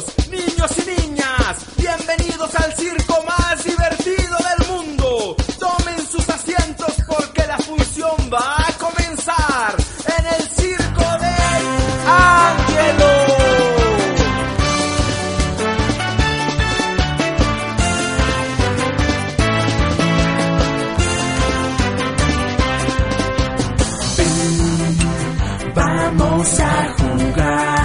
Caballeros, niños y niñas, bienvenidos al circo más divertido del mundo. Tomen sus asientos porque la función va a comenzar en el circo del Ángelo. Vamos a jugar.